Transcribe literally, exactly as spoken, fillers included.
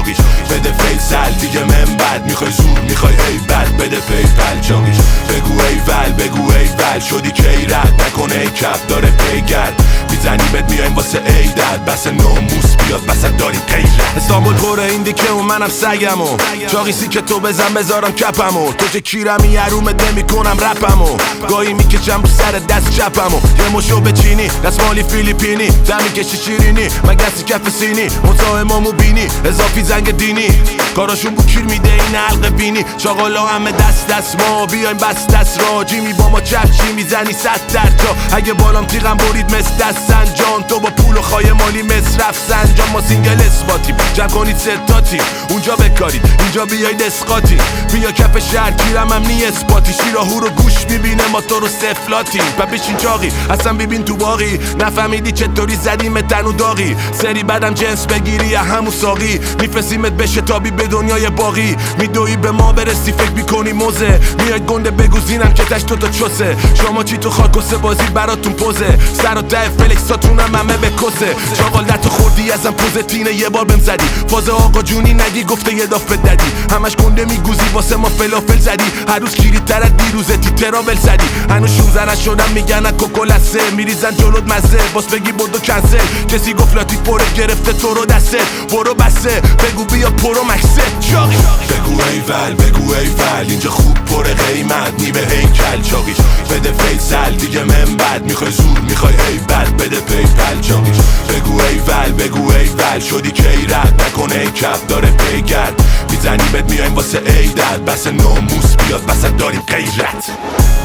چاقیش بده فیصل دیگه من بد میخوای زور میخوای ای بد بده پیپل چاقیش بگو ای ول بگو ای ول شدی کی رد نکنه ای کف داره پیگرد میزنی بد میایم واسه ای دد بس ناموس بیاد بس داری غیرت استانبول پره این دیگه و منم سگمو چاقیسی که تو بزن بذارم کپمو تو که کیرمی حرومت نمیکنم رپمو گاهی میکشم رو سر دست چپمو یه مشو بچینی دستمالی فیلیپینی دمی کشی شیرینی من گسی کف سینی مزاحمامو بینی اضافی زنگ دینی کاراشون بو کیر میده این حلقه بینی چاقالا همه دست دست ما بیایم بس دست راجی می با ما چفچی میزنی صد در جا اگه بالام تیغم برید مثل دست سنجان تو با پول و خواهی مالی مثل رفت سنجان ما سینگل اثباتیم جمع کنید ستاتیم اونجا بکارید اینجا بیاید اسقاطیم بیا کف شهر گیرم هم نی اثباتی شیراهو رو گوش میبینه ما تو رو سفلاتیم و بشین چاقی اصلا ببین تو باقی نفهمیدی چطوری زدیم تنو داغی سری بعدم جنس بگیری یا همون ساقی میفرستیمت بشه تابی به دنیای باقی میدوی به ما برسی فکر میکنی موزه میای گنده بگوزینم که تش تو تا چوسه شما چی تو خاکوسه بازی براتون پوزه سر و ده فلکساتونم همه به کسه چاقال دتو خوردی ازم پوزتینه یه بار بهم زدی فاز آقا جونی نگی گفته یه دافه ددی همش گنده میگوزی واسه ما فلافل زدی هر روز کیری تر از دیروزتی ترابل زدی هنوز شونزده نشدم میگن کوکولسه میریزن جلوت مزه باز بگی بردو کنسل کسی گفت لاتیت پره گرفته تو رو دسته برو بسه بگو بیا پرو مکسه چاقی بگو ای ول بگو ای ول اینجا خوب پره قیمت نی به هیکل چاقیش بده فیصل دیگه من بد میخوای زور میخوای ای بد بده پیپل چاقیش بگو ای ول بگو ای ول شدی کی رد نکنه ای کف داره پیگرد میزنی بد میایم واسه ای دد بس ناموس بیاد بس داریم غیرت